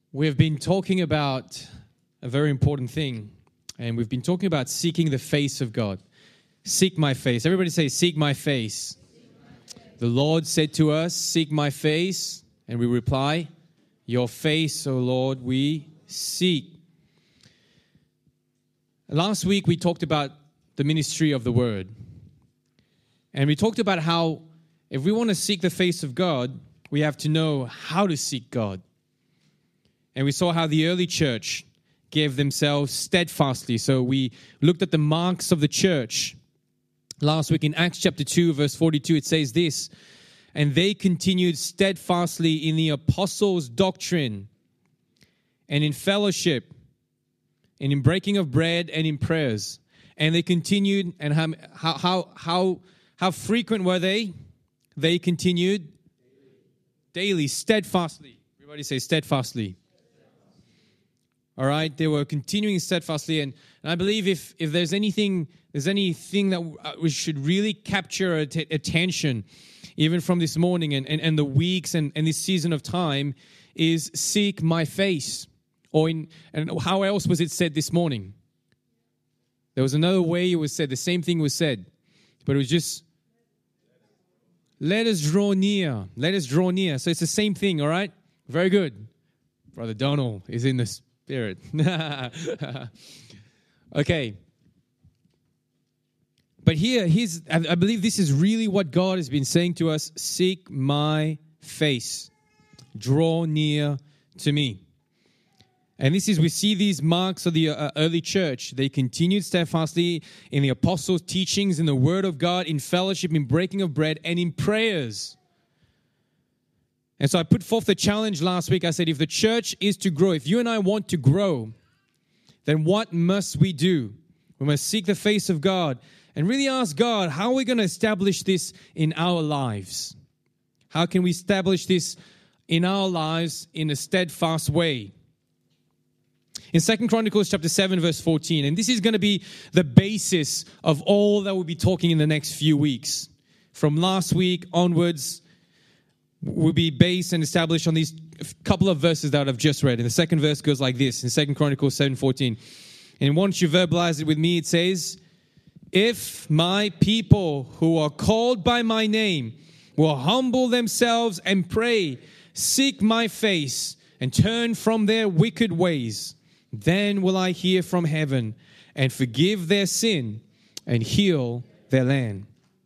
We have been talking about a very important thing, and we've been talking about seeking the face of God. Seek my face. Everybody say, seek my face. The Lord said to us, seek my face, and we reply, your face, O Lord, we seek. Last week we talked about the ministry of the Word, and we talked about how if we want to seek the face of God, we have to know how to seek God. And we saw how the early church gave themselves steadfastly. So we looked at the marks of the church. Last week in Acts chapter 2, verse 42, it says this, and they continued steadfastly in the apostles' doctrine and in fellowship and in breaking of bread and in prayers. And they continued, and how frequent were they? They continued daily, steadfastly. Everybody say steadfastly. All right, they were continuing steadfastly, and I believe if there's anything that we should really capture attention, even from this morning and the weeks and this season of time, is seek my face. And how else was it said this morning? There was another way it was said. The same thing was said, but it was just, let us draw near. Let us draw near. So it's the same thing, all right? Very good. Brother Donald is in the Spirit. Okay. But I believe this is really what God has been saying to us. Seek my face. Draw near to me. And we see these marks of the early church. They continued steadfastly in the apostles' teachings, in the word of God, in fellowship, in breaking of bread, and in prayers. And so I put forth the challenge last week. I said, if the church is to grow, if you and I want to grow, then what must we do? We must seek the face of God and really ask God, how are we going to establish this in our lives? How can we establish this in our lives in a steadfast way? In 2 Chronicles chapter 7, verse 14, and this is going to be the basis of all that we'll be talking in the next few weeks. From last week onwards, will be based and established on these couple of verses that I've just read. And the second verse goes like this in 2 Chronicles 7:14. And once you verbalize it with me, it says, if my people who are called by my name will humble themselves and pray, seek my face, and turn from their wicked ways, then will I hear from heaven and forgive their sin and heal their land.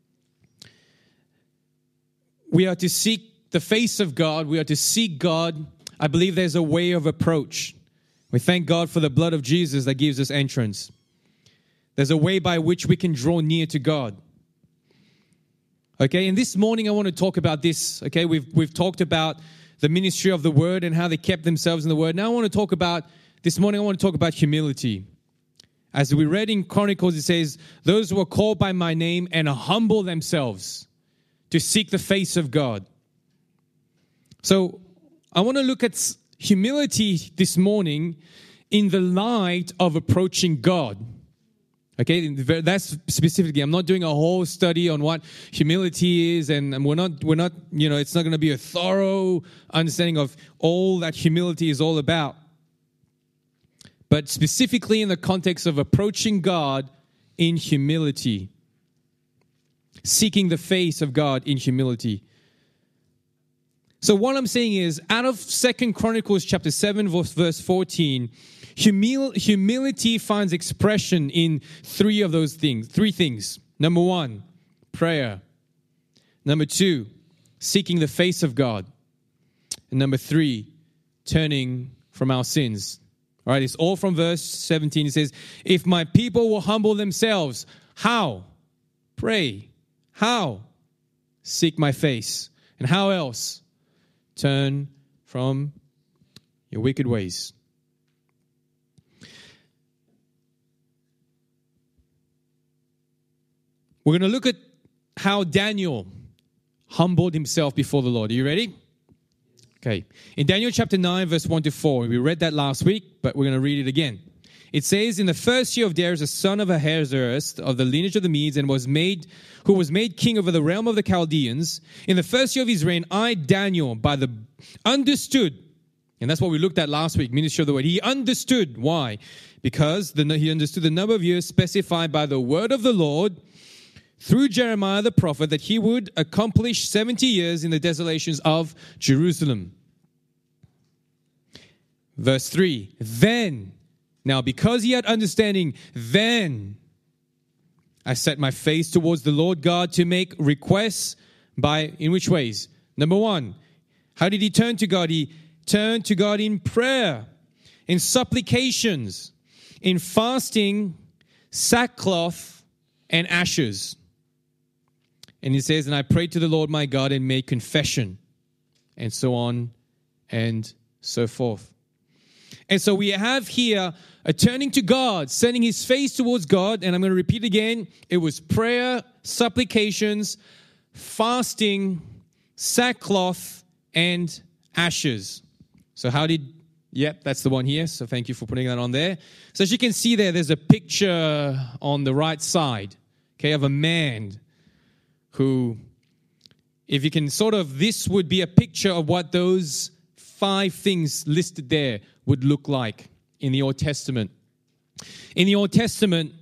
We are to seek the face of God. We are to seek God. I believe there's a way of approach. We thank God for the blood of Jesus that gives us entrance. There's a way by which we can draw near to God. Okay, and this morning I want to talk about this. Okay, we've talked about the ministry of the Word and how they kept themselves in the Word. Now I want to talk about, this morning I want to talk about humility. As we read in Chronicles, it says, those who are called by my name and humble themselves to seek the face of God. So I want to look at humility this morning in the light of approaching God. Okay, that's specifically, I'm not doing a whole study on what humility is, and we're not, it's not going to be a thorough understanding of all that humility is all about. But specifically in the context of approaching God in humility, seeking the face of God in humility. So what I'm saying is, out of 2 Chronicles chapter 7, verse 14, humility finds expression in three things. Number one, prayer. Number two, seeking the face of God. And number three, turning from our sins. All right, it's all from verse 17. It says, if my people will humble themselves, how? Pray. How? Seek my face. And how else? Turn from your wicked ways. We're going to look at how Daniel humbled himself before the Lord. Are you ready? Okay. In Daniel chapter 9, verse 1 to 4, we read that last week, but we're going to read it again. It says, in the first year of Darius, the son of Ahasuerus, of the lineage of the Medes, who was made king over the realm of the Chaldeans, in the first year of his reign, I, Daniel, understood And that's what we looked at last week, ministry of the word. He understood. Why? Because he understood the number of years specified by the word of the Lord through Jeremiah the prophet, that he would accomplish 70 years in the desolations of Jerusalem. Verse 3, then, now because he had understanding, then I set my face towards the Lord God to make requests in which ways? Number one, how did he turn to God? He turned to God in prayer, in supplications, in fasting, sackcloth, and ashes. And he says, and I prayed to the Lord my God and made confession, and so on and so forth. And so we have here a turning to God, setting his face towards God. And I'm going to repeat again. It was prayer, supplications, fasting, sackcloth, and ashes. So that's the one here. So thank you for putting that on there. So as you can see there's a picture on the right side, okay, of a man who, if you can this would be a picture of what those 5 things listed there would look like in the Old Testament. In the Old Testament,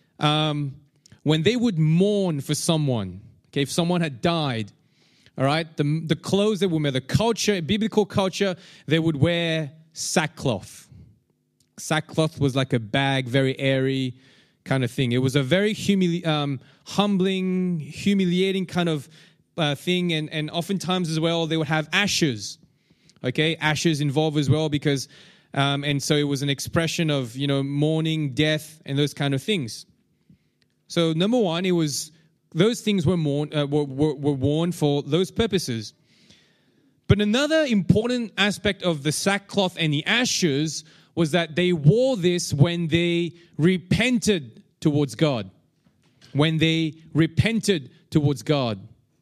when they would mourn for someone, okay, if someone had died, all right, the clothes they would wear, the culture, biblical culture, they would wear sackcloth. Sackcloth was like a bag, very airy kind of thing. It was a very humbling, humiliating kind of thing. And oftentimes as well, they would have ashes. Okay, ashes involved as well because, and so it was an expression of, mourning, death, and those kind of things. So number one, it was, those things were worn for those purposes. But another important aspect of the sackcloth and the ashes was that they wore this when they repented towards God. When they repented towards God.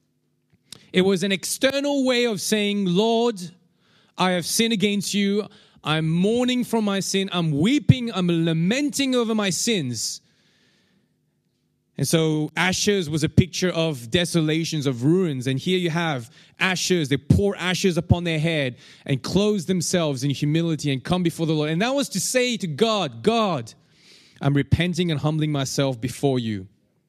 It was an external way of saying, Lord, I have sinned against you. I'm mourning from my sin. I'm weeping. I'm lamenting over my sins. And so ashes was a picture of desolations, of ruins. And here you have ashes. They pour ashes upon their head and clothe themselves in humility and come before the Lord. And that was to say to God, God, I'm repenting and humbling myself before you.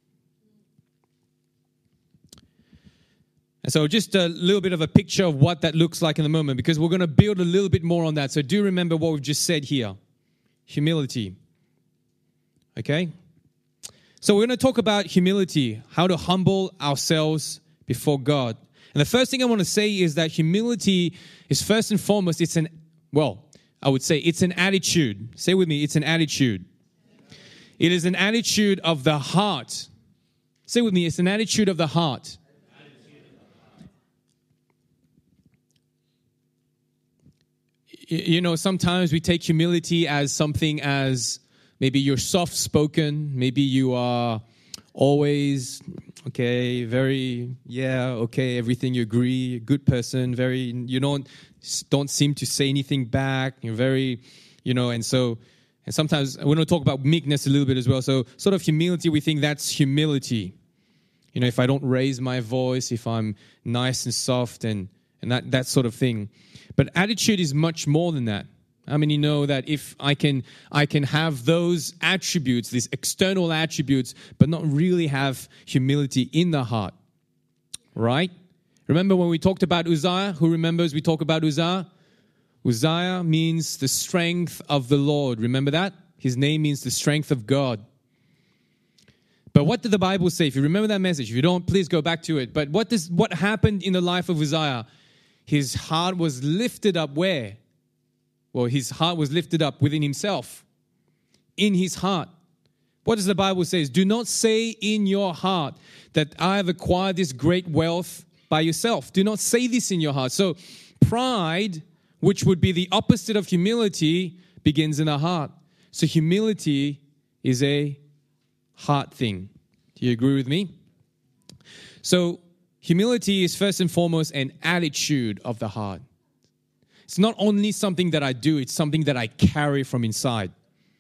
And so just a little bit of a picture of what that looks like in the moment, because we're going to build a little bit more on that. So do remember what we've just said here. Humility. Okay? So we're going to talk about humility, how to humble ourselves before God. And the first thing I want to say is that humility is first and foremost, it's an attitude. Say with me, it's an attitude. It is an attitude of the heart. Say with me, it's an attitude of the heart. Sometimes we take humility as something as maybe you're soft-spoken. Maybe you are always, everything you agree, a good person, you don't seem to say anything back. You're very, and sometimes we're going to talk about meekness a little bit as well. So sort of humility, we think that's humility. If I don't raise my voice, if I'm nice and soft and that sort of thing. But attitude is much more than that. How many know that if I can have those attributes, these external attributes, but not really have humility in the heart, right? Remember when we talked about Uzziah? Who remembers we talked about Uzziah? Uzziah means the strength of the Lord. Remember that? His name means the strength of God. But what did the Bible say? If you remember that message, if you don't, please go back to it. But what happened in the life of Uzziah? His heart was lifted up where? Well, his heart was lifted up within himself. In his heart. What does the Bible say? Do not say in your heart that I have acquired this great wealth by yourself. Do not say this in your heart. So pride, which would be the opposite of humility, begins in the heart. So humility is a heart thing. Do you agree with me? So humility is first and foremost an attitude of the heart. It's not only something that I do, it's something that I carry from inside.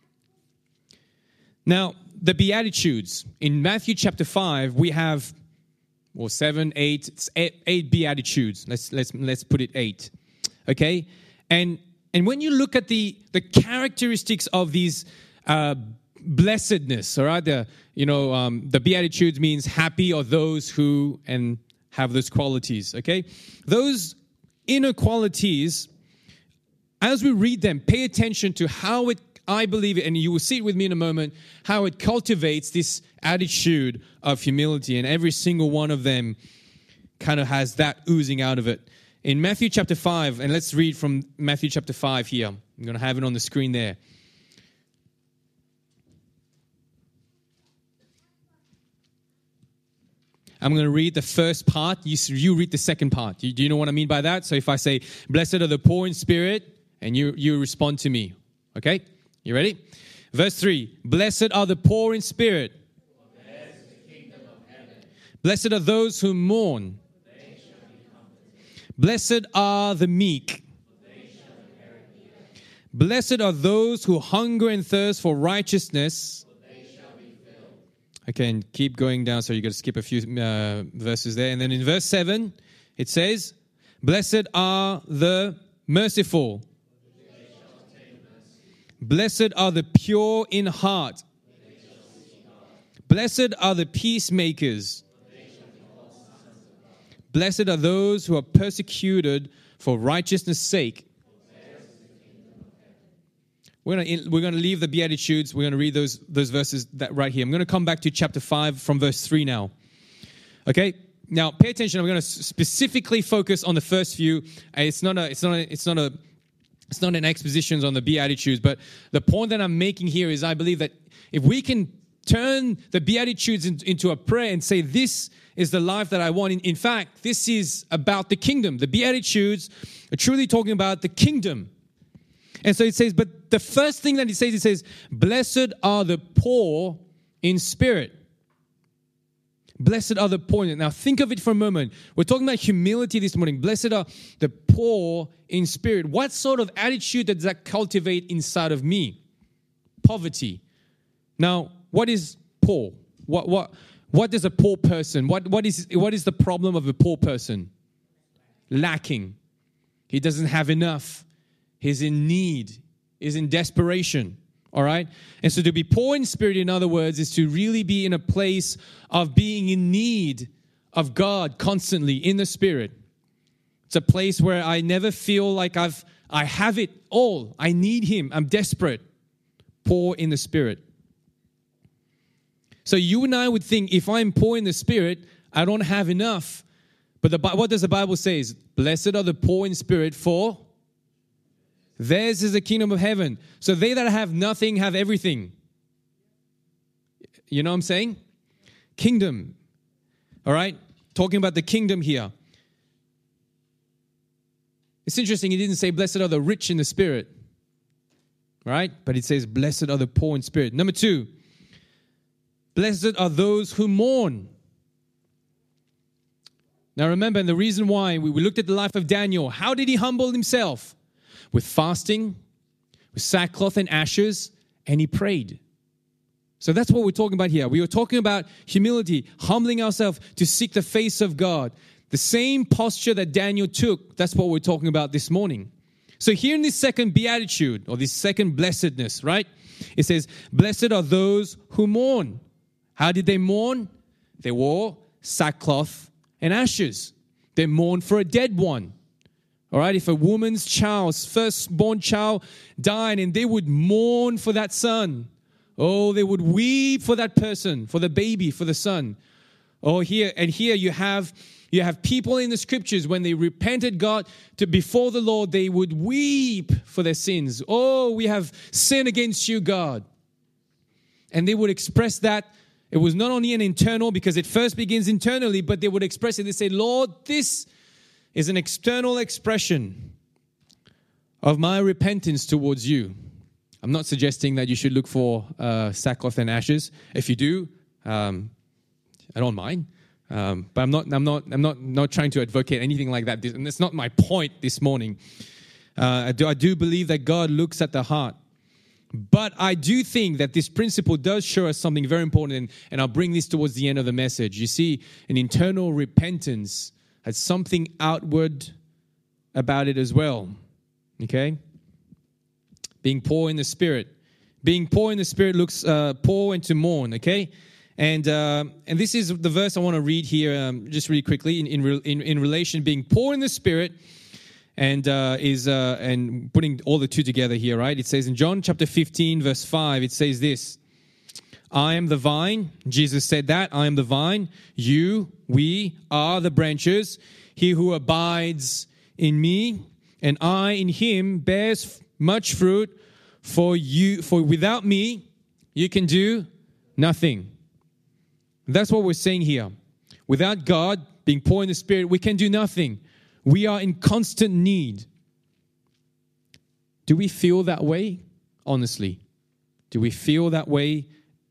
Now, the Beatitudes. In Matthew chapter 5, we have, 7, 8, it's eight Beatitudes. Let's put it 8. Okay? And And when you look at the characteristics of these blessedness, all right, the Beatitudes means happy are those who and have those qualities, okay? Those inner qualities, as we read them, pay attention to how I believe it, and you will see it with me in a moment, how it cultivates this attitude of humility, and every single one of them kind of has that oozing out of it. In Matthew chapter 5, and let's read from Matthew chapter 5 here. I'm going to have it on the screen there. I'm going to read the first part. You read the second part. Do you know what I mean by that? So if I say, blessed are the poor in spirit, and you respond to me. Okay? You ready? Verse 3. Blessed are the poor in spirit. For theirs is the kingdom of heaven. Blessed are those who mourn. For they shall be comforted. Blessed are the meek. For they shall inherit the earth. Blessed are those who hunger and thirst for righteousness. Okay, and keep going down, so you got to skip a few verses there. And then in verse 7, it says, blessed are the merciful. Blessed are the pure in heart. Blessed are the peacemakers. Blessed are those who are persecuted for righteousness' sake. We're going to leave the Beatitudes. We're going to read those verses that right here. I'm going to come back to chapter 5 from verse 3 now. Okay? Now, pay attention. I'm going to specifically focus on the first few. It's not an exposition on the Beatitudes, but the point that I'm making here is I believe that if we can turn the Beatitudes into a prayer and say, this is the life that I want. In fact, this is about the kingdom. The Beatitudes are truly talking about the kingdom. And so it says, but the first thing that it says, blessed are the poor in spirit. Blessed are the poor. Now think of it for a moment. We're talking about humility this morning. Blessed are the poor in spirit. What sort of attitude does that cultivate inside of me? Poverty. Now, what is poor? What does a poor person, what is the problem of a poor person? Lacking. He doesn't have enough. He's in need, is in desperation, all right? And so to be poor in spirit, in other words, is to really be in a place of being in need of God constantly in the spirit. It's a place where I never feel like I have it all. I need Him. I'm desperate. Poor in the spirit. So you and I would think, if I'm poor in the spirit, I don't have enough. But what does the Bible say? Blessed are the poor in spirit, for theirs is the kingdom of heaven. So they that have nothing have everything. You know what I'm saying? Kingdom. All right? Talking about the kingdom here. It's interesting, he didn't say, blessed are the rich in the spirit. Right? But it says, blessed are the poor in spirit. Number 2, blessed are those who mourn. Now remember, and the reason why we looked at the life of Daniel, how did he humble himself? With fasting, with sackcloth and ashes, and he prayed. So that's what we're talking about here. We were talking about humility, humbling ourselves to seek the face of God. The same posture that Daniel took, that's what we're talking about this morning. So here in this second beatitude, or this second blessedness, right? It says, blessed are those who mourn. How did they mourn? They wore sackcloth and ashes. They mourned for a dead one. All right, if a woman's child's firstborn child died, and they would mourn for that son. Oh, they would weep for that person, for the baby, for the son. Oh, here you have people in the scriptures, when they repented God before the Lord, they would weep for their sins. Oh, we have sinned against you, God. And they would express that. It was not only an internal, because it first begins internally, but they would express it. They say, Lord, this is an external expression of my repentance towards you. I'm not suggesting that you should look for sackcloth and ashes. If you do, I don't mind. But I'm not trying to advocate anything like that. And that's not my point this morning. I do believe that God looks at the heart. But I do think that this principle does show us something very important, and I'll bring this towards the end of the message. You see, an internal repentance has something outward about it as well. Okay? being poor in the Spirit. Being poor in the Spirit looks poor and to mourn, okay? And this is the verse I want to read here just really quickly in relation being poor in the Spirit and and putting all the two together here, right? It says in John chapter 15, verse 5, it says this, I am the vine. Jesus said that. I am the vine. We are the branches. He who abides in me and I in him bears much fruit. For without me, you can do nothing. That's what we're saying here. Without God, being poor in the Spirit, we can do nothing. We are in constant need. Do we feel that way? Honestly, do we feel that way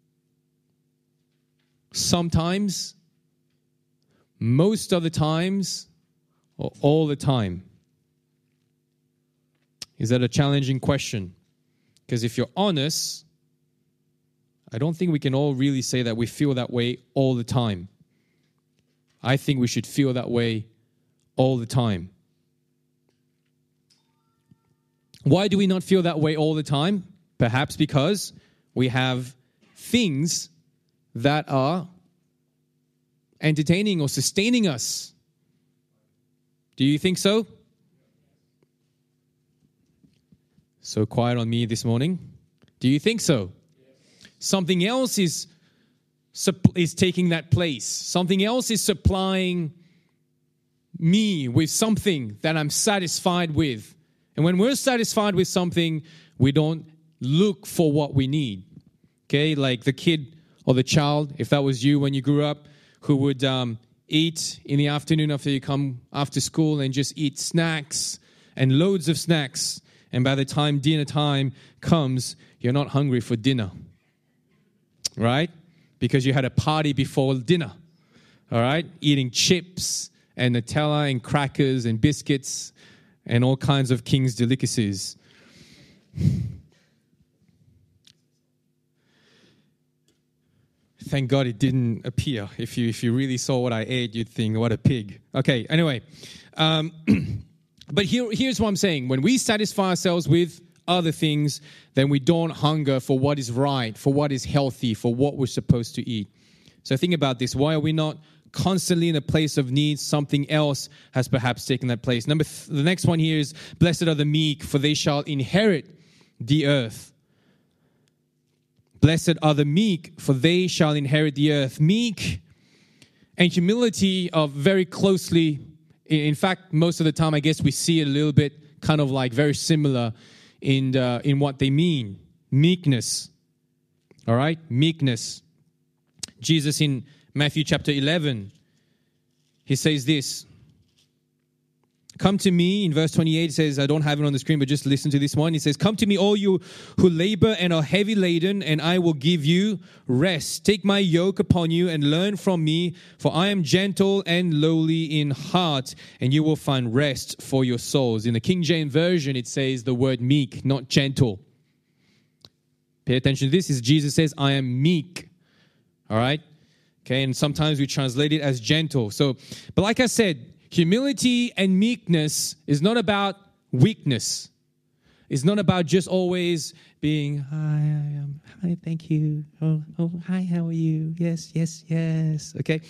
sometimes, most of the times, or all the time? Is that a challenging question? Because if you're honest, I don't think we can all really say that we feel that way all the time. I think we should feel that way all the time. Why do we not feel that way all the time? Perhaps because we have things that are entertaining or sustaining us. Do you think so? So quiet on me this morning. Do you think so? Yes. Something else is taking that place. Something else is supplying me with something that I'm satisfied with. And when we're satisfied with something, we don't look for what we need. Okay, like the kid or the child, if that was you when you grew up, who would eat in the afternoon after you come after school and just eat snacks and loads of snacks. And by the time dinner time comes, you're not hungry for dinner, right? Because you had a party before dinner, all right? Eating chips and Nutella and crackers and biscuits and all kinds of king's delicacies. Thank God it didn't appear. If you really saw what I ate, you'd think, what a pig. Okay, anyway. But here's what I'm saying. When we satisfy ourselves with other things, then we don't hunger for what is right, for what is healthy, for what we're supposed to eat. So think about this. Why are we not constantly in a place of need? Something else has perhaps taken that place. The next one here is, blessed are the meek, for they shall inherit the earth. Blessed are the meek, for they shall inherit the earth. Meek and humility are very closely, in fact, most of the time, I guess we see it a little bit kind of like very similar in what they mean. Meekness. All right? Meekness. Jesus in Matthew chapter 11, he says this. Come to me, in verse 28, it says, I don't have it on the screen, but just listen to this one. It says, come to me, all you who labor and are heavy laden, and I will give you rest. Take my yoke upon you and learn from me, for I am gentle and lowly in heart, and you will find rest for your souls. In the King James Version, it says the word meek, not gentle. Pay attention to this. Jesus says, I am meek. All right? Okay, and sometimes we translate it as gentle. But like I said, humility and meekness is not about weakness. It's not about just always being, hi, thank you. Oh, hi, how are you? Yes. Okay.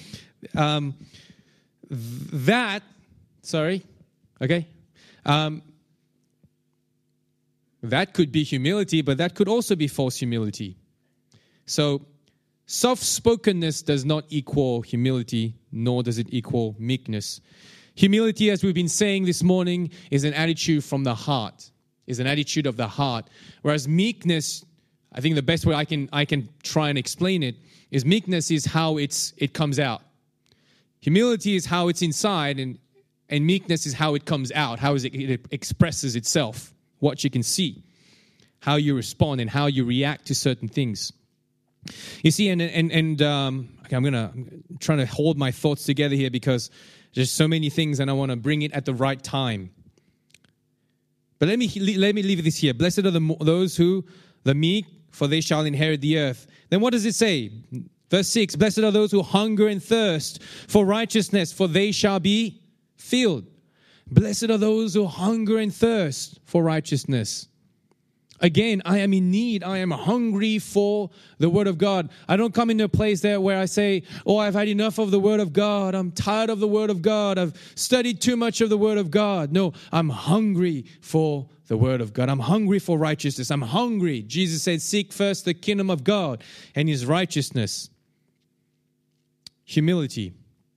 That could be humility, but that could also be false humility. So, soft-spokenness does not equal humility, nor does it equal meekness. Humility, as we've been saying this morning, is an attitude from the heart, is an attitude of the heart. Whereas meekness, I think the best way I can try and explain it is meekness is how it comes out. Humility is how it's inside, and meekness is how it comes out, how it expresses itself, what you can see, how you respond, and how you react to certain things. You see, okay, I'm trying to hold my thoughts together here because there's so many things and I want to bring it at the right time. But let me leave this here. Blessed are the meek, for they shall inherit the earth. Then what does it say? Verse 6, blessed are those who hunger and thirst for righteousness, for they shall be filled. Blessed are those who hunger and thirst for righteousness. Again, I am in need. I am hungry for the Word of God. I don't come into a place there where I say, oh, I've had enough of the Word of God. I'm tired of the Word of God. I've studied too much of the Word of God. No, I'm hungry for the Word of God. I'm hungry for righteousness. I'm hungry. Jesus said, seek first the kingdom of God and His righteousness. Humility.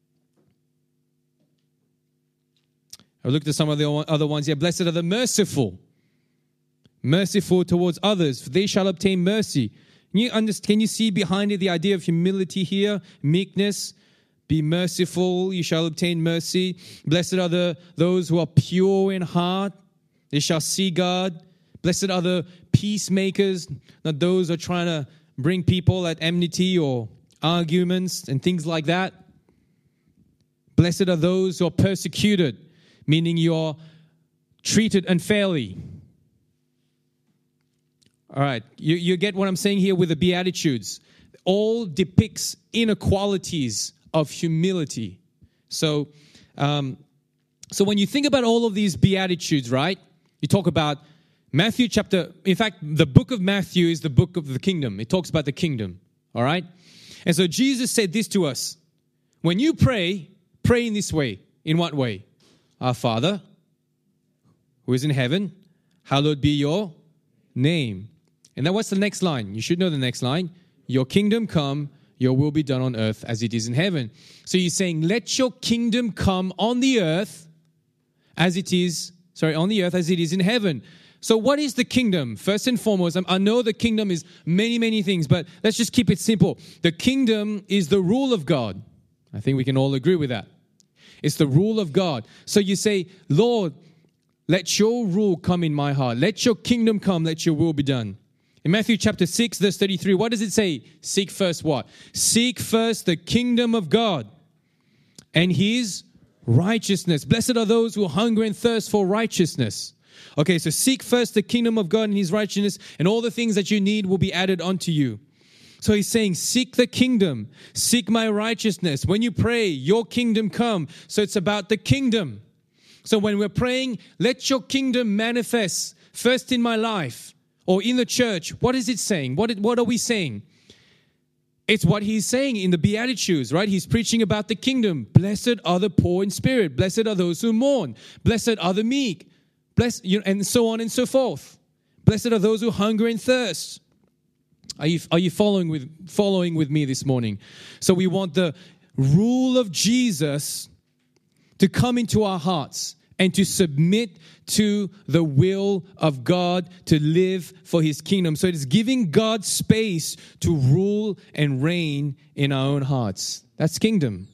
I looked at some of the other ones here. Blessed are the merciful. Merciful towards others, for they shall obtain mercy. Can you see behind it the idea of humility here? Meekness. Be merciful, you shall obtain mercy. Blessed are those who are pure in heart. They shall see God. Blessed are the peacemakers, not those who are trying to bring people at enmity or arguments and things like that. Blessed are those who are persecuted, meaning you are treated unfairly. All right, you get what I'm saying here with the Beatitudes. All depicts inequalities of humility. So when you think about all of these Beatitudes, right? You talk about Matthew in fact, the book of Matthew is the book of the kingdom. It talks about the kingdom, all right? And so Jesus said this to us. When you pray in this way. In what way? Our Father, who is in heaven, hallowed be your name. And then what's the next line? You should know the next line. Your kingdom come, your will be done on earth as it is in heaven. So you're saying, let your kingdom come on the earth as it is, on the earth as it is in heaven. So what is the kingdom? First and foremost, I know the kingdom is many, many things, but let's just keep it simple. The kingdom is the rule of God. I think we can all agree with that. It's the rule of God. So you say, Lord, let your rule come in my heart. Let your kingdom come, let your will be done. In Matthew chapter 6, verse 33, what does it say? Seek first what? Seek first the kingdom of God and His righteousness. Blessed are those who hunger and thirst for righteousness. Okay, so seek first the kingdom of God and His righteousness, and all the things that you need will be added unto you. So He's saying, seek the kingdom, seek my righteousness. When you pray, your kingdom come. So it's about the kingdom. So when we're praying, let your kingdom manifest first in my life. Or in the church, what is it saying? What are we saying? It's what He's saying in the Beatitudes, right? He's preaching about the kingdom. Blessed are the poor in spirit. Blessed are those who mourn. Blessed are the meek. And so on and so forth. Blessed are those who hunger and thirst. Are you following with me this morning? So we want the rule of Jesus to come into our hearts and to submit to the will of God, to live for His kingdom. So it is giving God space to rule and reign in our own hearts. That's kingdom.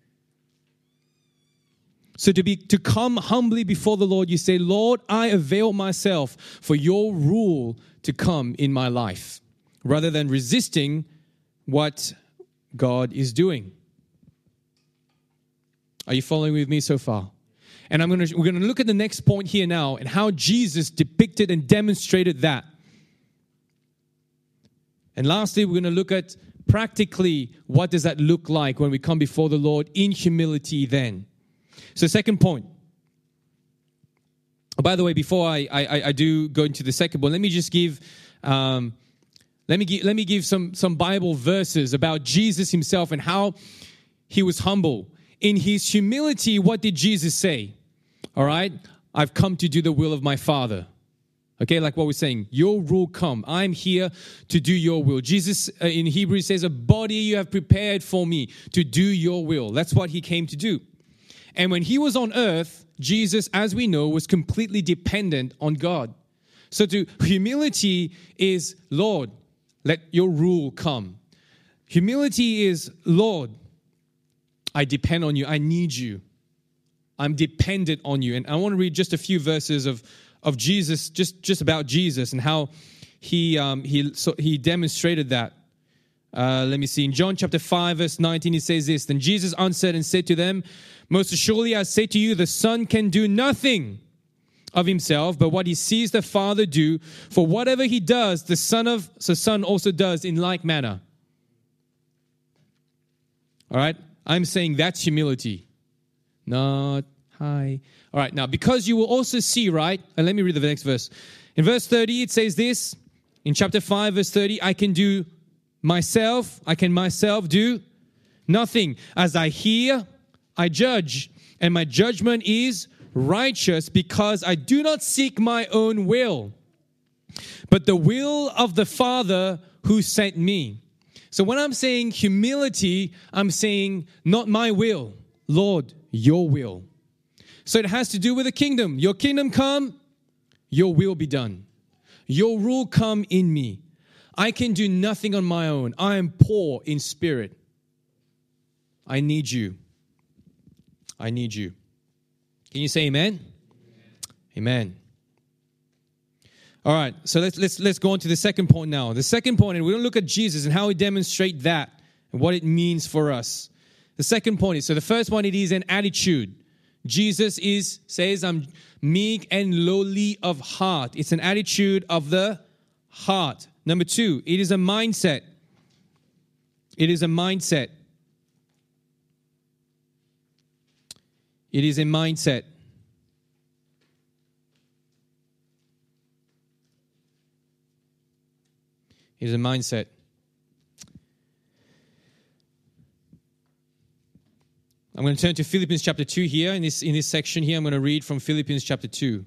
So to come humbly before the Lord, you say, Lord, I avail myself for your rule to come in my life, rather than resisting what God is doing. Are you following with me so far? And we're going to look at the next point here now and how Jesus depicted and demonstrated that. And lastly, we're going to look at practically what does that look like when we come before the Lord in humility then. So second point. Oh, by the way, before I do go into the second point, let me just give some Bible verses about Jesus Himself and how He was humble. In His humility, what did Jesus say? All right, I've come to do the will of my Father. Okay, like what we're saying, your rule come. I'm here to do your will. Jesus in Hebrews says, a body you have prepared for me to do your will. That's what He came to do. And when He was on earth, Jesus, as we know, was completely dependent on God. So humility is, Lord, let your rule come. Humility is, Lord, I depend on you. I need you. I'm dependent on you. And I want to read just a few verses of Jesus, just about Jesus and how he demonstrated that. Let me see. In John chapter 5, verse 19, He says this, Then Jesus answered and said to them, Most assuredly I say to you, the Son can do nothing of Himself, but what He sees the Father do. For whatever He does, the Son also does in like manner. All right? I'm saying that's humility. Not high. All right, now, because you will also see, right? And let me read the next verse. In verse 30, it says this. In chapter 5, verse 30, I can myself do nothing. As I hear, I judge, and my judgment is righteous, because I do not seek my own will, but the will of the Father who sent me. So when I'm saying humility, I'm saying not my will, Lord, your will. So it has to do with the kingdom. Your kingdom come, your will be done. Your rule come in me. I can do nothing on my own. I am poor in spirit. I need you. I need you. Can you say amen? Amen. All right, so let's go on to the second point now. The second point, and we're going to look at Jesus and how he demonstrates that and what it means for us. The second point is, so the first one, it is an attitude. Jesus says, I'm meek and lowly of heart. It's an attitude of the heart. Number 2, it is a mindset. It is a mindset. It is a mindset. It is a mindset. I'm going to turn to Philippians chapter 2 here. In this section here, I'm going to read from Philippians chapter 2.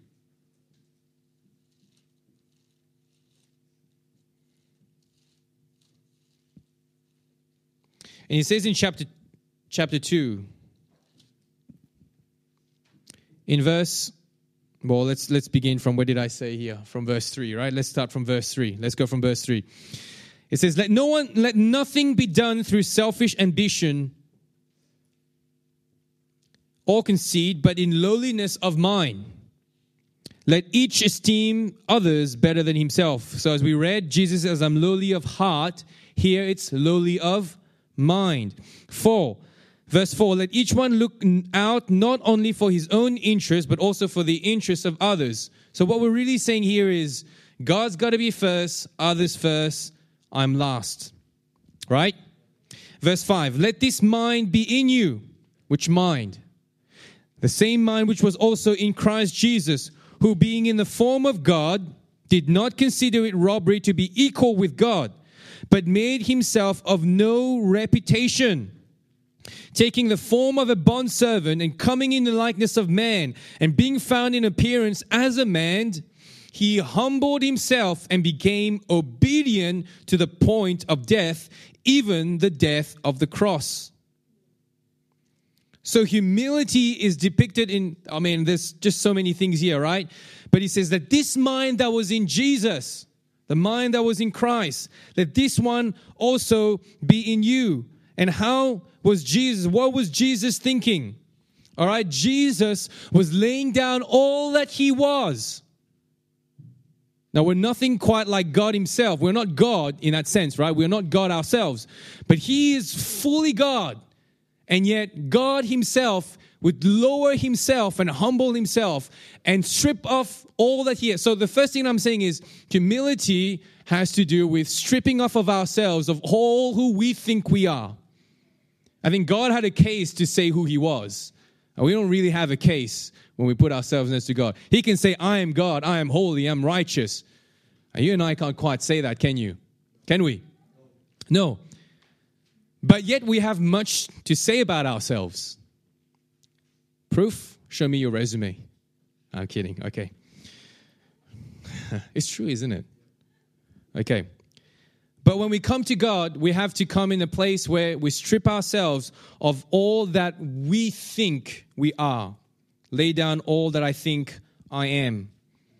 And it says in chapter 2, in verse, well, let's begin from, where did I say here? From verse 3, right? Let's start from verse 3. Let's go from verse 3. It says, let nothing be done through selfish ambition or conceit, but in lowliness of mind. Let each esteem others better than himself. So as we read, Jesus says, I'm lowly of heart. Here it's lowly of mind. 4. Verse 4, let each one look out not only for his own interest, but also for the interests of others. So what we're really saying here is, God's got to be first, others first, I'm last. Right? Verse 5, let this mind be in you. Which mind? The same mind which was also in Christ Jesus, who being in the form of God, did not consider it robbery to be equal with God, but made himself of no reputation, taking the form of a bondservant and coming in the likeness of man, and being found in appearance as a man, he humbled himself and became obedient to the point of death, even the death of the cross. So humility is depicted in, there's just so many things here, right? But he says that this mind that was in Jesus, the mind that was in Christ, let this one also be in you. And what was Jesus thinking? All right, Jesus was laying down all that he was. Now, we're nothing quite like God himself. We're not God in that sense, right? We're not God ourselves. But he is fully God. And yet, God himself would lower himself and humble himself and strip off all that he has. So the first thing I'm saying is humility has to do with stripping off of ourselves of all who we think we are. I think God had a case to say who he was. And we don't really have a case when we put ourselves next to God. He can say, I am God, I am holy, I'm righteous. And you and I can't quite say that, can you? Can we? No. But yet we have much to say about ourselves. Proof? Show me your resume. I'm kidding. Okay. It's true, isn't it? Okay. But when we come to God, we have to come in a place where we strip ourselves of all that we think we are. Lay down all that I think I am.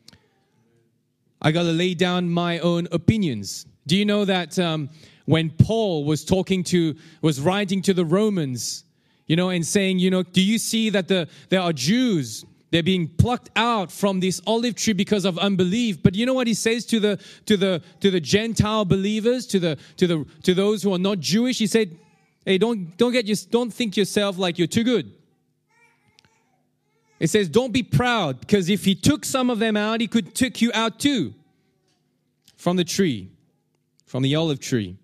I got to lay down my own opinions. Do you know that when Paul was writing to the Romans, and saying, do you see that there are Jews, they're being plucked out from this olive tree because of unbelief. But you know what he says to the Gentile believers, to those who are not Jewish? He said, hey, don't think yourself like you're too good. It says, don't be proud, because if he took some of them out, he could take you out too from the tree, from the olive tree.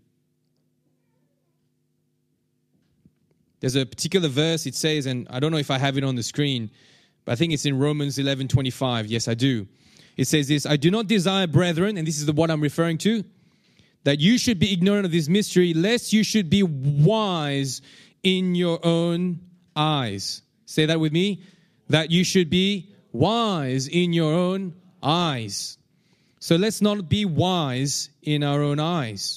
There's a particular verse, it says, and I don't know if I have it on the screen, but I think it's in Romans 11:25. Yes, I do. It says this, I do not desire, brethren, and this is what I'm referring to, that you should be ignorant of this mystery, lest you should be wise in your own eyes. Say that with me. That you should be wise in your own eyes. So let's not be wise in our own eyes.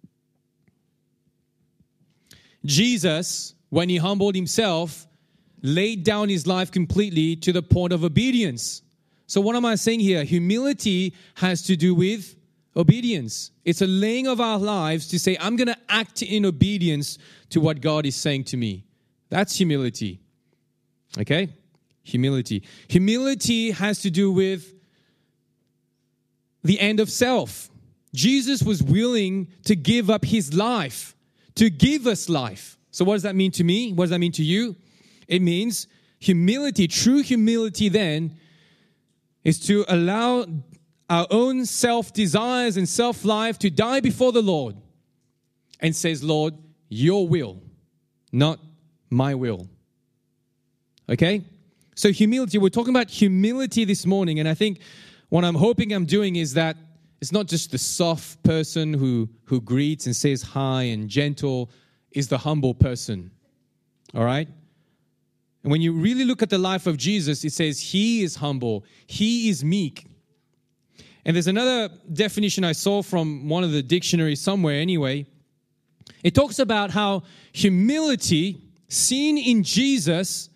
Jesus, when he humbled himself, laid down his life completely to the point of obedience. So what am I saying here? Humility has to do with obedience. It's a laying of our lives to say, I'm going to act in obedience to what God is saying to me. That's humility. Okay? Humility. Humility has to do with the end of self. Jesus was willing to give up his life, to give us life. So what does that mean to me? What does that mean to you? It means humility. True humility then is to allow our own self-desires and self-life to die before the Lord and says, Lord, your will, not my will. Okay? So humility, we're talking about humility this morning, and I think what I'm hoping I'm doing is that it's not just the soft person who greets and says hi and gentle, is the humble person. All right? And when you really look at the life of Jesus, it says he is humble, he is meek. And there's another definition I saw from one of the dictionaries somewhere anyway. It talks about how humility seen in Jesus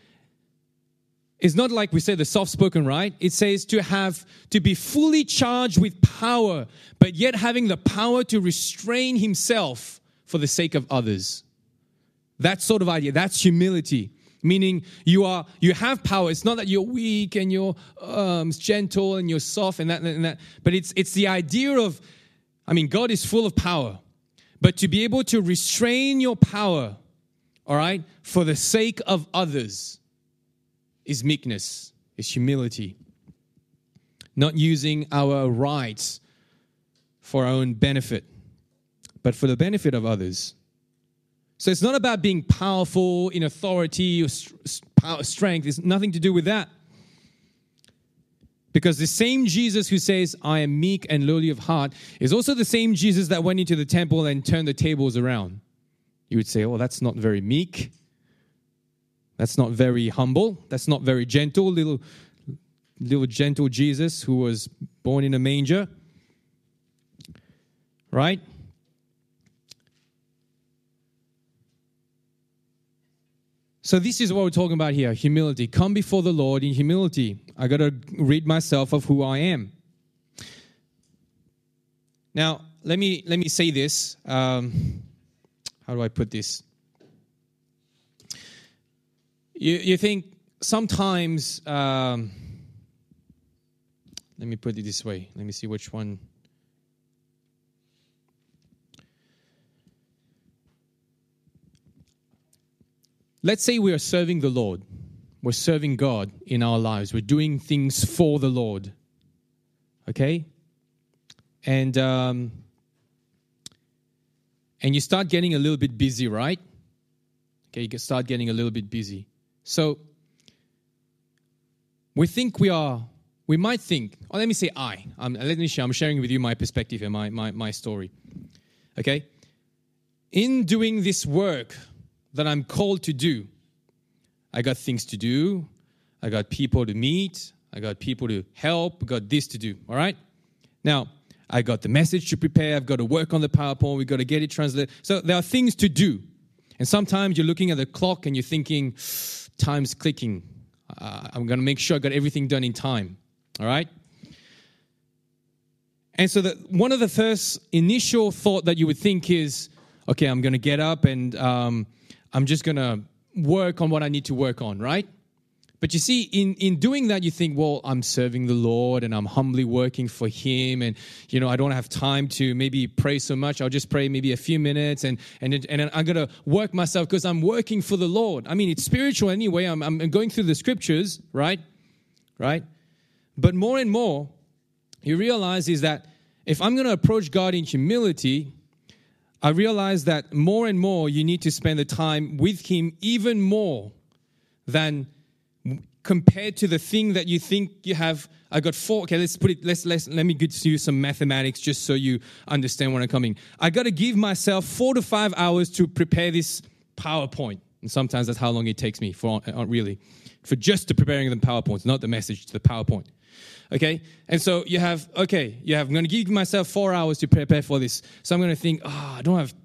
is not like we say the soft-spoken, right? It says to be fully charged with power, but yet having the power to restrain himself for the sake of others. That sort of idea, that's humility. Meaning you have power. It's not that you're weak and you're gentle and you're soft and that. But it's the idea of, God is full of power. But to be able to restrain your power, all right, for the sake of others is meekness, is humility. Not using our rights for our own benefit, but for the benefit of others. So it's not about being powerful in authority or power, strength. It's nothing to do with that. Because the same Jesus who says, I am meek and lowly of heart, is also the same Jesus that went into the temple and turned the tables around. You would say, oh, that's not very meek. That's not very humble. That's not very gentle. Little gentle Jesus who was born in a manger. Right? So this is what we're talking about here, humility. Come before the Lord in humility. I got to rid myself of who I am. Now, let me say this. How do I put this? You think sometimes, let me put it this way. Let me see which one. Let's say we are serving the Lord. We're serving God in our lives. We're doing things for the Lord. Okay? And you start getting a little bit busy, right? Okay, you can start getting a little bit busy. So, we might think, or let me say I'm sharing with you my perspective here, my story. Okay? In doing this work that I'm called to do, I got things to do, I got people to meet, I got people to help, I got this to do, all right? Now, I got the message to prepare, I've got to work on the PowerPoint, we've got to get it translated. So there are things to do. And sometimes you're looking at the clock and you're thinking, time's clicking. I'm going to make sure I got everything done in time, all right? And so one of the first initial thought that you would think is, okay, I'm going to get up and I'm just going to work on what I need to work on, right? But you see, in doing that, you think, well, I'm serving the Lord and I'm humbly working for Him, and I don't have time to maybe pray so much. I'll just pray maybe a few minutes, and then I'm gonna work myself because I'm working for the Lord. It's spiritual anyway. I'm going through the scriptures, right? But more and more, you realize is that if I'm gonna approach God in humility, I realize that more and more you need to spend the time with Him even more than compared to the thing that you think you have. I got 4. Okay, let me give you some mathematics just so you understand where I'm coming. I got to give myself 4 to 5 hours to prepare this PowerPoint. And sometimes that's how long it takes me for just the preparing of the PowerPoints, not the message, to the PowerPoint. Okay? And so I'm going to give myself 4 hours to prepare for this. So I'm going to think, I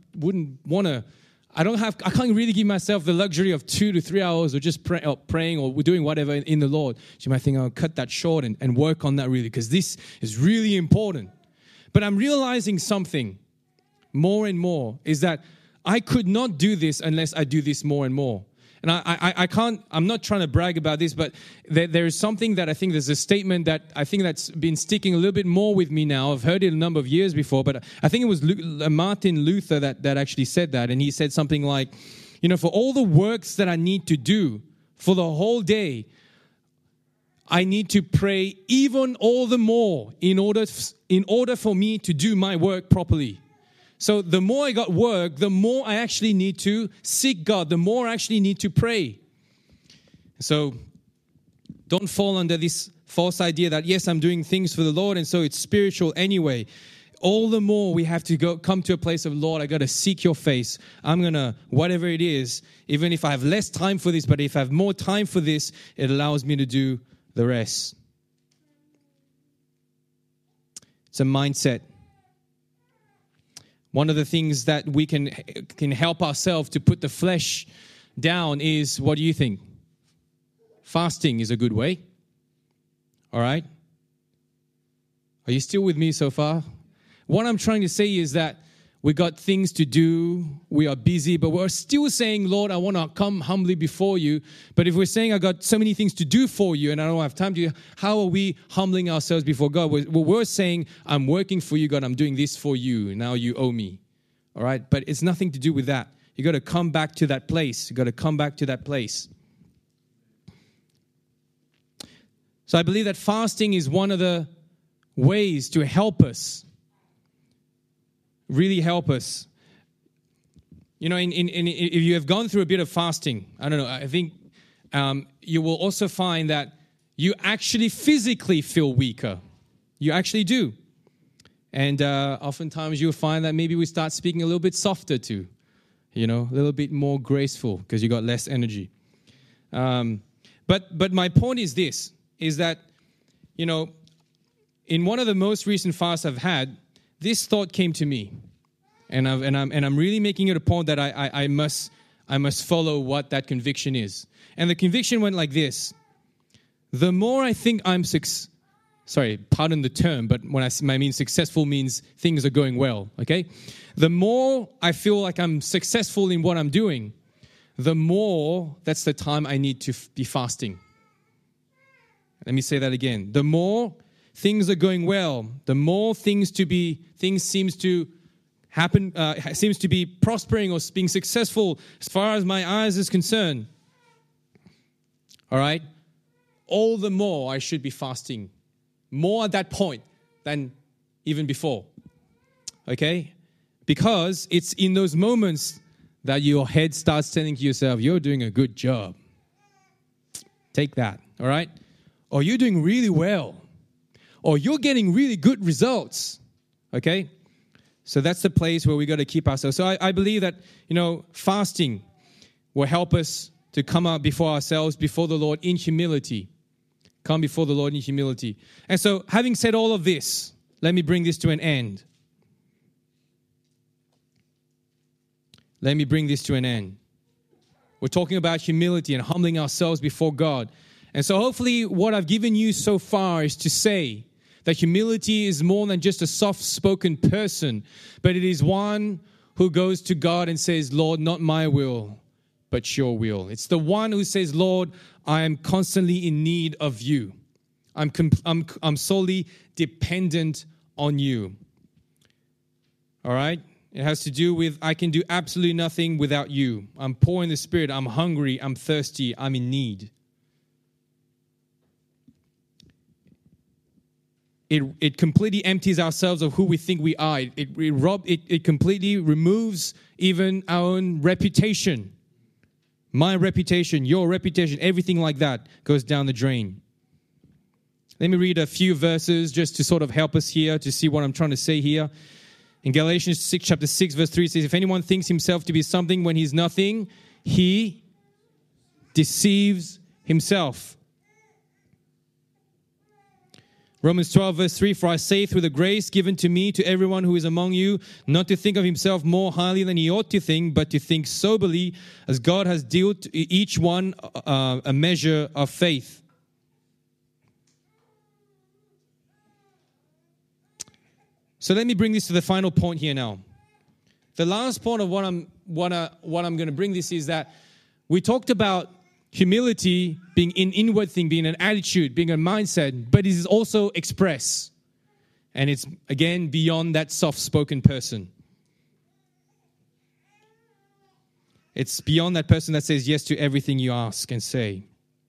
can't really give myself the luxury of 2 to 3 hours of just praying or doing whatever in the Lord. So you might think, I'll cut that short and work on that really, because this is really important. But I'm realizing something more and more is that I could not do this unless I do this more and more. And I can't, I'm not trying to brag about this, but there is something that I think there's a statement that I think that's been sticking a little bit more with me now. I've heard it a number of years before, but I think it was Martin Luther that actually said that. And he said something like, for all the works that I need to do for the whole day, I need to pray even all the more in order for me to do my work properly. So the more I got work, the more I actually need to seek God, the more I actually need to pray. So don't fall under this false idea that, yes, I'm doing things for the Lord, and so it's spiritual anyway. All the more we have to come to a place of, Lord, I got to seek your face. I'm going to, whatever it is, even if I have less time for this, but if I have more time for this, it allows me to do the rest. It's a mindset. One of the things that we can help ourselves to put the flesh down is, what do you think? Fasting is a good way. All right? Are you still with me so far? What I'm trying to say is that we got things to do, we are busy, but we're still saying, Lord, I want to come humbly before you. But if we're saying, I got so many things to do for you and I don't have time to, how are we humbling ourselves before God? We're saying, I'm working for you, God, I'm doing this for you, now you owe me. All right? But it's nothing to do with that. You got to come back to that place. You got to come back to that place. So I believe that fasting is one of the ways to help us. Really help us. If you have gone through a bit of fasting, I don't know, I think you will also find that you actually physically feel weaker. You actually do. And oftentimes you'll find that maybe we start speaking a little bit softer too, a little bit more graceful because you got less energy. But my point is this, is that, in one of the most recent fasts I've had, this thought came to me, and I'm really making it a point that I must follow what that conviction is. And the conviction went like this: the more I think I'm pardon the term, but when I mean successful means things are going well. Okay, the more I feel like I'm successful in what I'm doing, the more that's the time I need to be fasting. Let me say that again: the more things are going well, the more things seems to happen, seems to be prospering or being successful as far as my eyes is concerned. All right? All the more I should be fasting. More at that point than even before. Okay? Because it's in those moments that your head starts telling yourself, you're doing a good job. Take that. All right? Or you're doing really well. Or you're getting really good results, okay? So that's the place where we got to keep ourselves. So I believe that, fasting will help us to come out before ourselves, before the Lord in humility. Come before the Lord in humility. And so having said all of this, let me bring this to an end. Let me bring this to an end. We're talking about humility and humbling ourselves before God. And so hopefully what I've given you so far is to say that humility is more than just a soft-spoken person, but it is one who goes to God and says, Lord, not my will, but your will. It's the one who says, Lord, I am constantly in need of you. I'm solely dependent on you. All right? It has to do with, I can do absolutely nothing without you. I'm poor in the spirit. I'm hungry. I'm thirsty. I'm in need. It completely empties ourselves of who we think we are. It completely removes even our own reputation. My reputation, your reputation, everything like that goes down the drain. Let me read a few verses just to sort of help us here to see what I'm trying to say here. In Galatians 6, chapter 6, verse 3, it says, if anyone thinks himself to be something when he's nothing, he deceives himself. Romans 12, verse 3, for I say through the grace given to me to everyone who is among you, not to think of himself more highly than he ought to think, but to think soberly, as God has dealt each one a measure of faith. So let me bring this to the final point here now. The last point of what I'm going to bring this is that we talked about humility being an inward thing, being an attitude, being a mindset, but it is also express. And it's, again, beyond that soft-spoken person. It's beyond that person that says yes to everything you ask and say.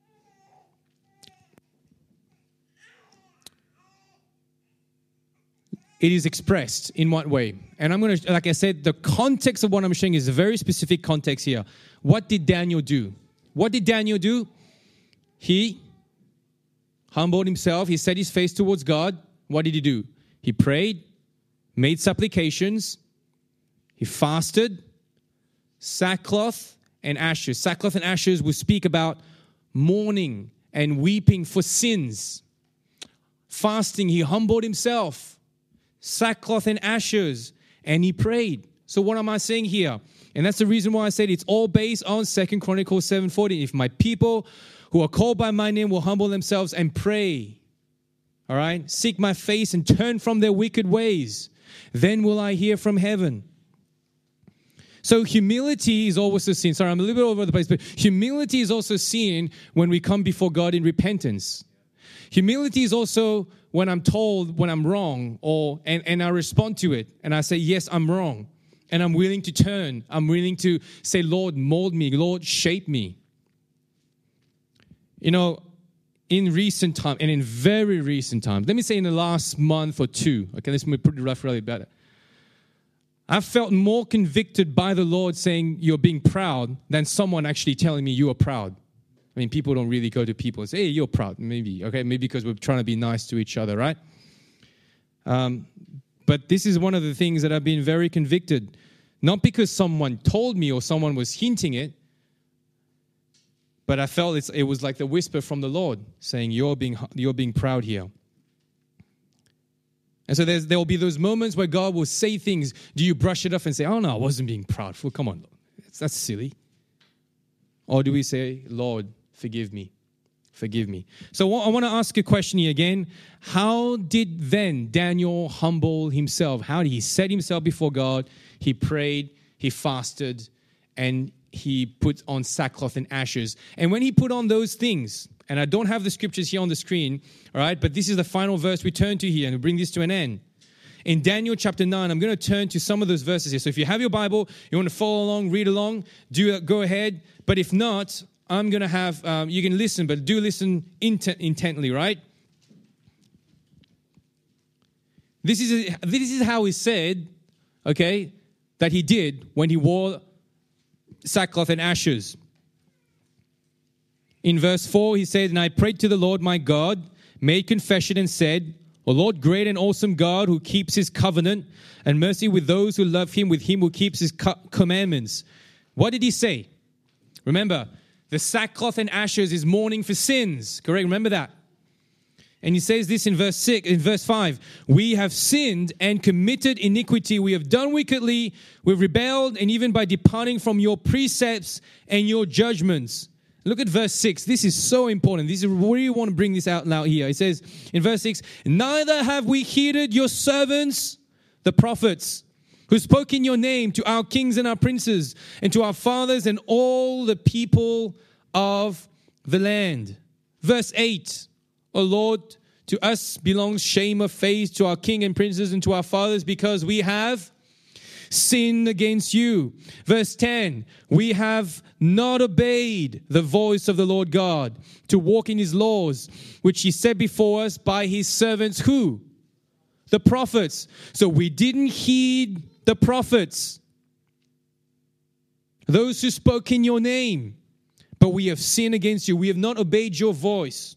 It is expressed in what way? And I'm going to, like I said, the context of what I'm sharing is a very specific context here. What did Daniel do? What did Daniel do? He humbled himself. He set his face towards God. What did he do? He prayed, made supplications. He fasted, sackcloth and ashes. Sackcloth and ashes will speak about mourning and weeping for sins. Fasting, he humbled himself. Sackcloth and ashes, and he prayed. So what am I saying here? And that's the reason why I said it's all based on 2 Chronicles 7:14. If my people who are called by my name will humble themselves and pray, all right, seek my face and turn from their wicked ways, then will I hear from heaven. So humility is also seen. Sorry, I'm a little bit all over the place, but humility is also seen when we come before God in repentance. Humility is also when I'm told when I'm wrong, and I respond to it, and I say, yes, I'm wrong, and I'm willing to turn. I'm willing to say, Lord, mold me. Lord, shape me. You know, in recent time, and in very recent times, let me say in the last month or two, okay, let's put it rough really about it. I've felt more convicted by the Lord saying you're being proud than someone actually telling me you are proud. I mean, people don't really go to people and say, hey, you're proud. Maybe because we're trying to be nice to each other, right? But this is one of the things that I've been very convicted. Not because someone told me or someone was hinting it, but I felt it was like the whisper from the Lord saying, you're being proud here. And so there will be those moments where God will say things. Do you brush it off and say, oh, no, I wasn't being proud. Well, come on, that's silly. Or do we say, Lord, forgive me. Forgive me. So I want to ask a question here again. How did then Daniel humble himself? How did he set himself before God? He prayed, he fasted, and he put on sackcloth and ashes. And when he put on those things, and I don't have the scriptures here on the screen, all right, but this is the final verse we turn to here, and we bring this to an end. In Daniel chapter 9, I'm going to turn to some of those verses here. So if you have your Bible, you want to follow along, read along, go ahead. But if not, I'm going to have, you can listen, but do listen intently, right? This is how he said, okay, that he did when he wore sackcloth and ashes. In verse 4, he said, and I prayed to the Lord my God, made confession and said, O Lord, great and awesome God, who keeps his covenant and mercy with those who love him, with him who keeps his commandments. What did he say? Remember, the sackcloth and ashes is mourning for sins. Correct? Remember that. And he says this in verse 5. We have sinned and committed iniquity. We have done wickedly. We've rebelled, and even by departing from your precepts and your judgments. Look at verse 6. This is so important. This is where you want to bring this out now here. It says in verse 6, neither have we heeded your servants, the prophets, who spoke in your name to our kings and our princes, and to our fathers and all the people of the land. Verse 8, O Lord, to us belongs shame of face, to our king and princes and to our fathers, because we have sinned against you. Verse 10, we have not obeyed the voice of the Lord God to walk in his laws, which he set before us by his servants, who? The prophets. So we didn't heed the prophets, those who spoke in your name. but we have sinned against you. We have not obeyed your voice.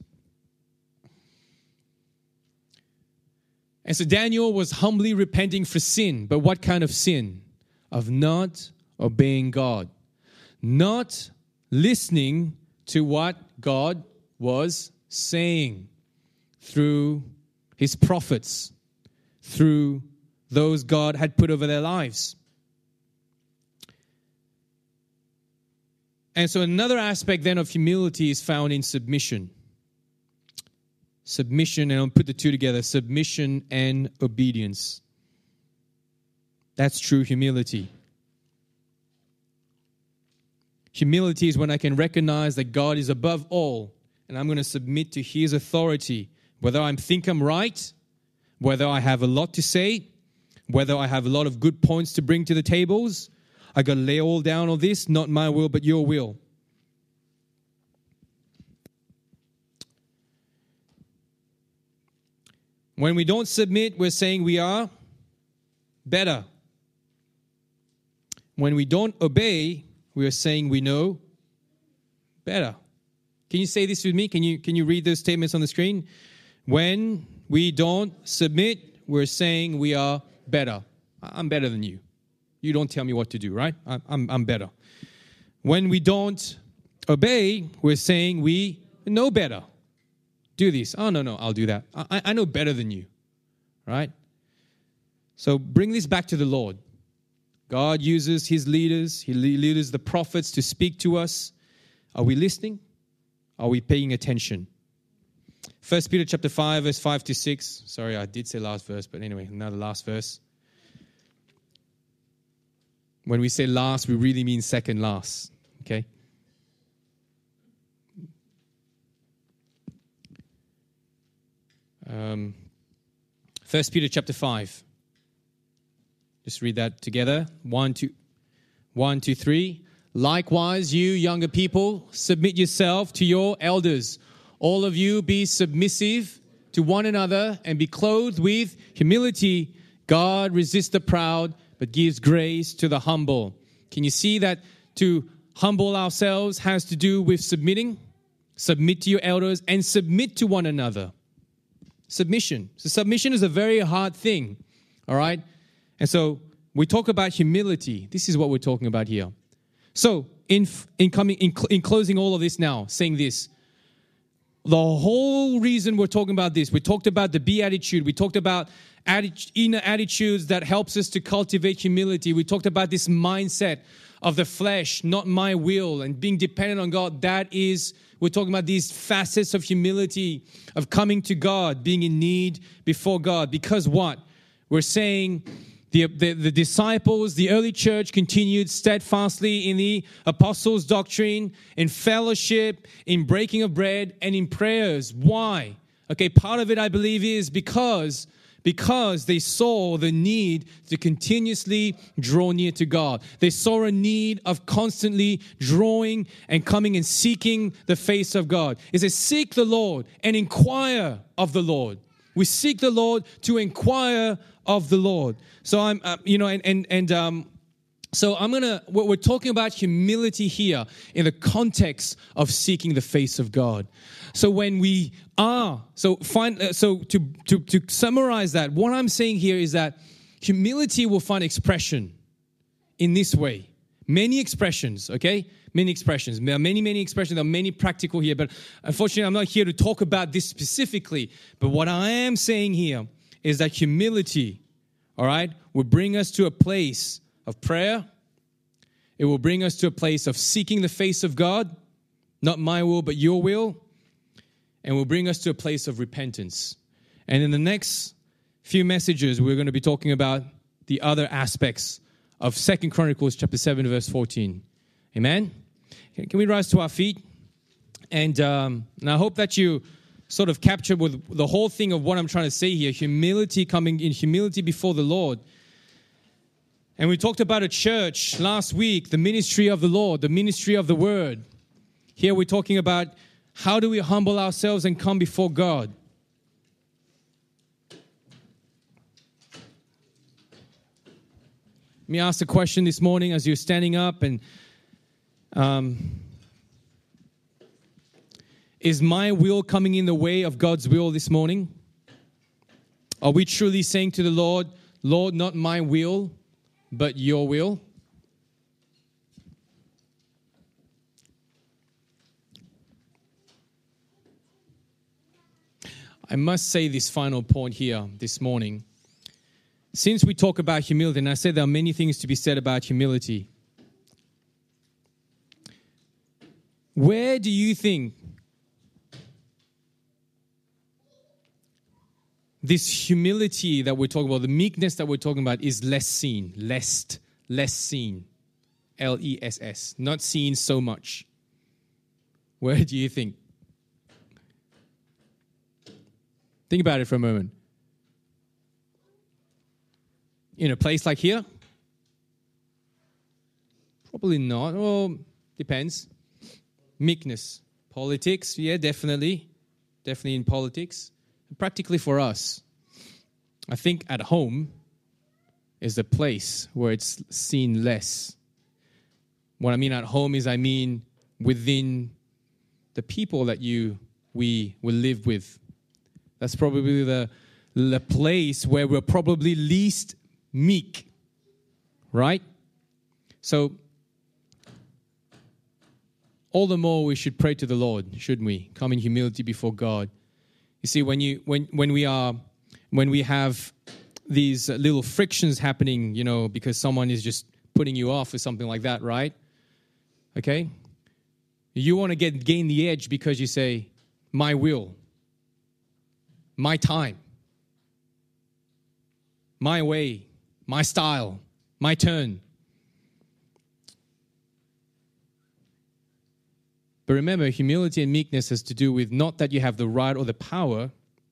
And so Daniel was humbly repenting for sin. But what kind of sin? Of not obeying God. Not listening to what God was saying through his prophets, through those God had put over their lives. And so another aspect then of humility is found in submission. Submission, and I'll put the two together, submission and obedience. That's true humility. Humility is when I can recognize that God is above all, and I'm going to submit to his authority, whether I think I'm right, whether I have a lot to say, whether I have a lot of good points to bring to the tables. I got to lay all down on this, not my will, but your will. When we don't submit, we're saying we are better. When we don't obey, we are saying we know better. Can you say this with me? Can you read those statements on the screen? When we don't submit, we're saying we are better. I'm better than you. You don't tell me what to do, right? I'm better. When we don't obey, we're saying we know better. Do this. Oh, no, I'll do that. I know better than you, right? So bring this back to the Lord. God uses his leaders. He leads the prophets to speak to us. Are we listening? Are we paying attention? 1 Peter chapter 5, verse 5 to 6. Sorry, I did say last verse, but anyway, now the last verse. When we say last, we really mean second last, okay? First Peter chapter 5. Just read that together. 1, 2, 3. Likewise, you younger people, submit yourself to your elders. All of you be submissive to one another and be clothed with humility. God resists the proud, but gives grace to the humble. Can you see that to humble ourselves has to do with submitting? Submit to your elders and submit to one another. Submission. So submission is a very hard thing, all right? And so we talk about humility. This is what we're talking about here. So in closing all of this now, saying this, the whole reason we're talking about this, we talked about the beatitude, we talked about inner attitudes that helps us to cultivate humility. We talked about this mindset of the flesh, not my will, and being dependent on God. We're talking about these facets of humility, of coming to God, being in need before God. Because what? We're saying the disciples, the early church continued steadfastly in the apostles' doctrine, in fellowship, in breaking of bread, and in prayers. Why? Okay, part of it, I believe, is because they saw the need to continuously draw near to God. They saw a need of constantly drawing and coming and seeking the face of God. It says, seek the Lord and inquire of the Lord. We seek the Lord to inquire of the Lord. So we're talking about humility here in the context of seeking the face of God. So when we are, to summarize that, what I'm saying here is that humility will find expression in this way. Many expressions, okay? Many expressions. There are many expressions. There are many practical here, but unfortunately, I'm not here to talk about this specifically. But what I am saying here is that humility, all right, will bring us to a place of prayer. It will bring us to a place of seeking the face of God, not my will, but your will, and will bring us to a place of repentance. And in the next few messages, we're going to be talking about the other aspects of 2 Chronicles chapter 7, verse 14. Amen? Can we rise to our feet? And I hope that you sort of capture with the whole thing of what I'm trying to say here, humility, coming in humility before the Lord. And we talked about a church last week, the ministry of the Lord, the ministry of the Word. Here we're talking about how do we humble ourselves and come before God. Let me ask a question this morning as you're standing up. And Is my will coming in the way of God's will this morning? Are we truly saying to the Lord, Lord, not my will, but your will? I must say this final point here this morning. Since we talk about humility, and I said there are many things to be said about humility, where do you think this humility that we're talking about, the meekness that we're talking about, is less seen? Less seen. Less. Not seen so much. Where do you think? Think about it for a moment. In a place like here? Probably not. Well, depends. Meekness. Politics, yeah, definitely. Definitely in politics. Practically for us, I think at home is the place where it's seen less. What I mean at home is I mean within the people that we will live with. That's probably the place where we're probably least meek, right? So all the more we should pray to the Lord, shouldn't we? Come in humility before God. You see, when we have these little frictions happening, because someone is just putting you off or something like that, right? Okay? You want to gain the edge because you say, my will, my time, my way, my style, my turn. But remember, humility and meekness has to do with not that you have the right or the power.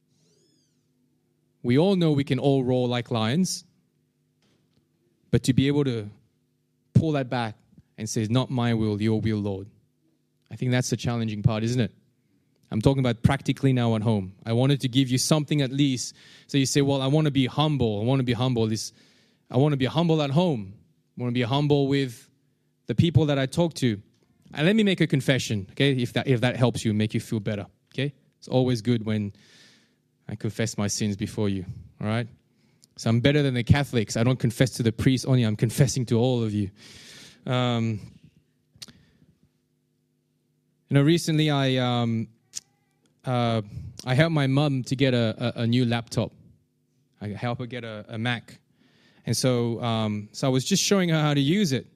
We all know we can all roar like lions. But to be able to pull that back and say, not my will, your will, Lord. I think that's the challenging part, isn't it? I'm talking about practically now at home. I wanted to give you something at least. So you say, well, I want to be humble. I want to be humble at home. I want to be humble with the people that I talk to. And let me make a confession, okay, if that helps you, make you feel better, okay? It's always good when I confess my sins before you, all right? So I'm better than the Catholics. I don't confess to the priest only. I'm confessing to all of you. Recently I helped my mum to get a new laptop. I helped her get a Mac. And so I was just showing her how to use it.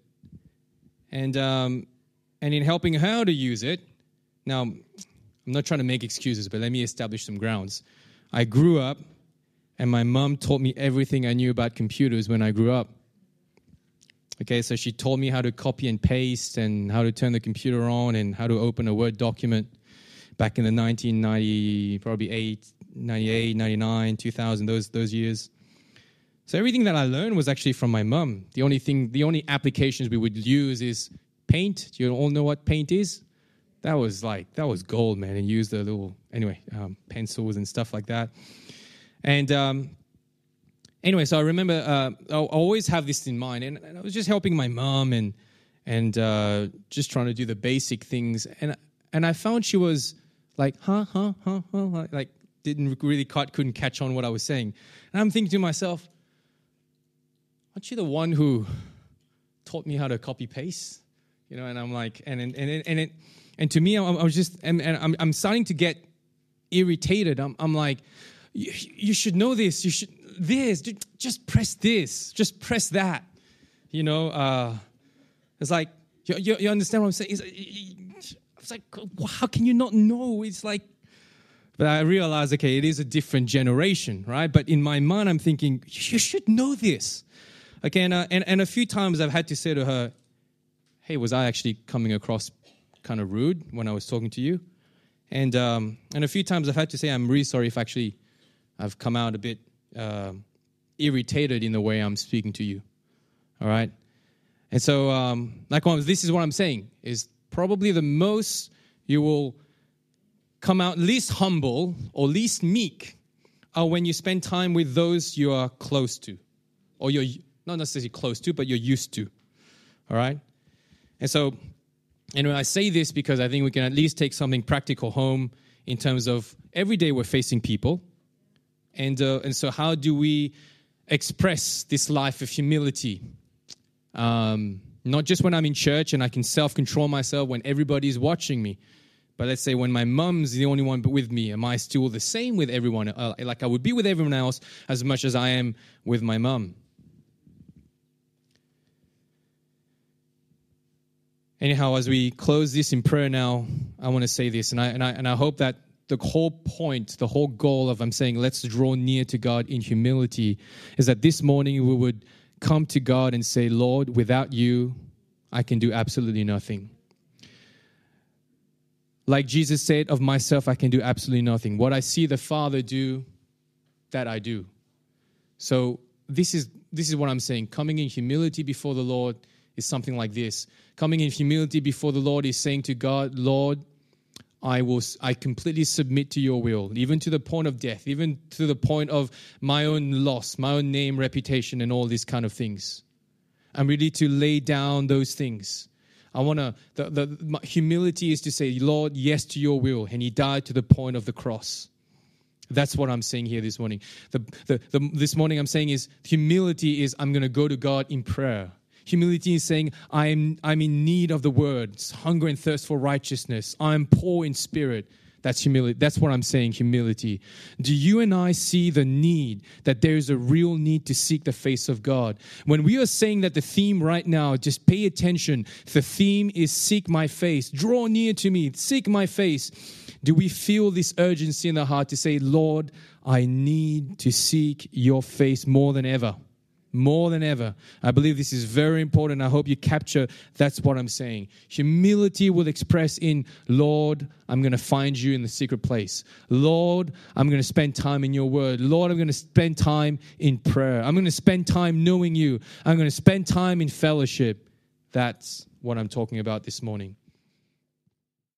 And in helping her how to use it, now, I'm not trying to make excuses, but let me establish some grounds. I grew up, and my mom taught me everything I knew about computers when I grew up. Okay, so she told me how to copy and paste and how to turn the computer on and how to open a Word document back in the 1990, probably 98, 99, 2000, those years. So everything that I learned was actually from my mom. The only applications we would use is Paint. Do you all know what Paint is? That was gold, man. And use the little, pencils and stuff like that. And so I remember I always have this in mind. And I was just helping my mom and just trying to do the basic things. And I found she was like, like couldn't catch on what I was saying. And I'm thinking to myself, aren't you the one who taught me how to copy paste? And I'm like, and to me, I was just, and I'm starting to get irritated. I'm like, you should know this. You should just press this, just press that. It's like you understand what I'm saying? It's like, how can you not know? It's like, but I realized, okay, it is a different generation, right? But in my mind, I'm thinking, you should know this. Okay, and a few times I've had to say to her, hey, was I actually coming across kind of rude when I was talking to you? And a few times I've had to say, I'm really sorry if actually I've come out a bit irritated in the way I'm speaking to you, all right? And so, this is what I'm saying, is probably the most you will come out least humble or least meek are when you spend time with those you are close to, or you're not necessarily close to, but you're used to, all right? And so And when I say this, because I think we can at least take something practical home in terms of every day we're facing people. And so how do we express this life of humility? Not just when I'm in church and I can self-control myself when everybody's watching me. But let's say when my mum's the only one with me, am I still the same with everyone? Like I would be with everyone else as much as I am with my mum. Anyhow, as we close this in prayer now, I want to say this, and I hope that the whole point, the whole goal of I'm saying let's draw near to God in humility is that this morning we would come to God and say, Lord, without you, I can do absolutely nothing. Like Jesus said, of myself, I can do absolutely nothing. What I see the Father do, that I do. So this is what I'm saying. Coming in humility before the Lord is something like this. Coming in humility before the Lord is saying to God, Lord, I completely submit to your will, even to the point of death, even to the point of my own loss, my own name, reputation, and all these kind of things. I'm ready to lay down those things. I want to, my humility is to say, Lord, yes to your will. And he died to the point of the cross. That's what I'm saying here this morning. This morning I'm saying is humility is I'm going to go to God in prayer. Humility is saying I'm in need of the word. It's hunger and thirst for righteousness. I'm poor in spirit. That's humility. That's what I'm saying, humility. Do you and I see the need, that there is a real need to seek the face of God? When we are saying that the theme right now, just pay attention, the theme is seek my face, draw near to me, seek my face. Do we feel this urgency in the heart to say, Lord, I need to seek your face more than ever? More than ever. I believe this is very important. I hope you capture that's what I'm saying. Humility will express in, Lord, I'm going to find you in the secret place. Lord, I'm going to spend time in your word. Lord, I'm going to spend time in prayer. I'm going to spend time knowing you. I'm going to spend time in fellowship. That's what I'm talking about this morning.